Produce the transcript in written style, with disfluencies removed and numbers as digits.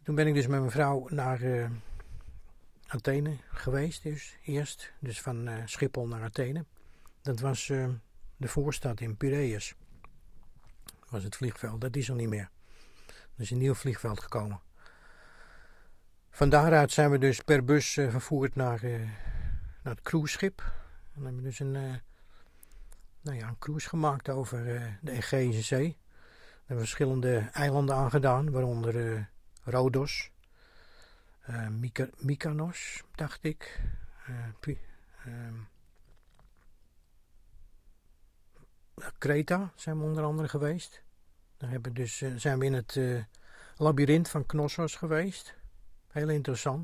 Toen ben ik dus met mijn vrouw naar Athene geweest, dus eerst. Dus van Schiphol naar Athene. Dat was de voorstad in Piraeus. Dat was het vliegveld, dat is er niet meer. Er is een nieuw vliegveld gekomen. Van daaruit zijn we dus per bus vervoerd naar het cruiseschip. En dan hebben we dus een cruise gemaakt over de Egeïsche Zee. We hebben verschillende eilanden aangedaan, waaronder Rhodos, Mykonos, dacht ik. Kreta zijn we onder andere geweest. Daar zijn we in het labyrint van Knossos geweest. Heel interessant.